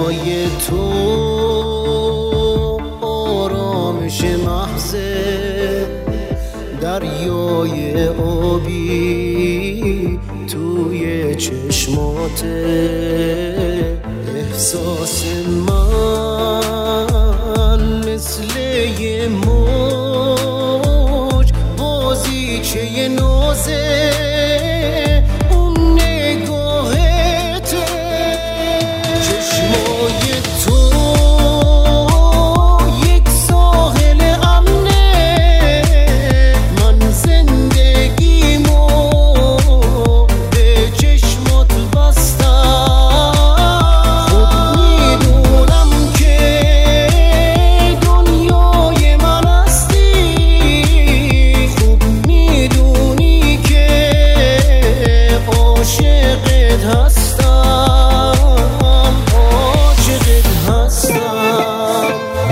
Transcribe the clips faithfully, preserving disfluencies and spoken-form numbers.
چشمای تو آرامش محض دریای آبی توی چشمات احساس من مثل یه موج بازیچه نازه اون نگاهته چشمای تو یک ساحل امنه من زندگیمو به چشمات بستم خود میدونم که دنیای من هستی خوب میدونی که عاشقت هستم عاشقت هستم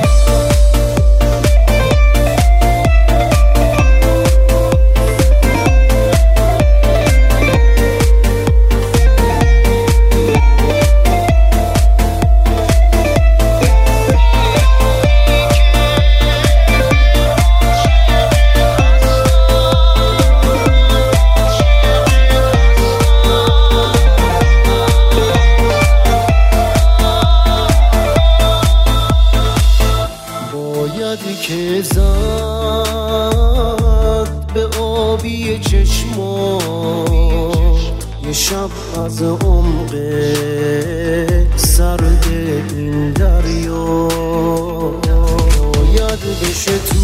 باید که زد به آبی چشمات یه شب از عمق سرد این دریا باید بشه تو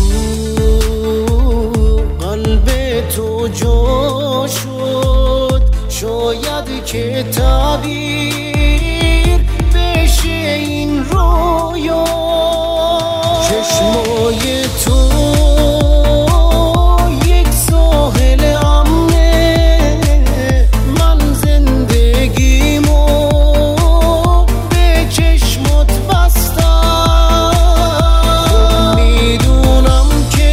قلب تو جا شد شاید که تعبیر بشه این رویا چشمای تو یک ساحل امنه من زندگیمو به چشمات بستم خب میدونم که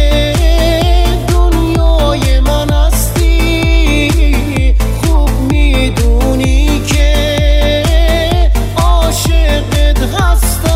دنیای من هستی خوب میدونی که عاشقت هستم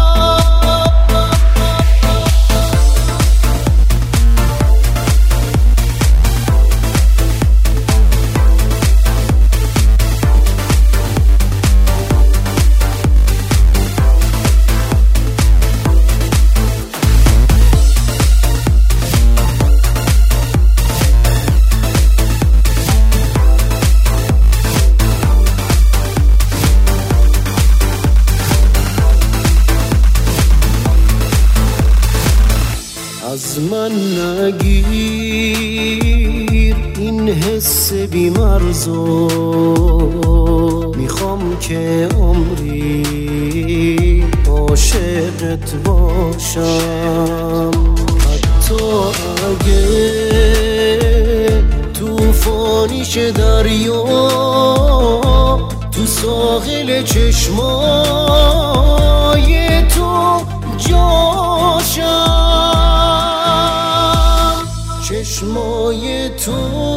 از من نگیر این حس بی‌مرزو میخوام که عمری عاشقت باشم حتی اگه توفانیش دریا تو ساحل چشمای تو جاشم چشمای تو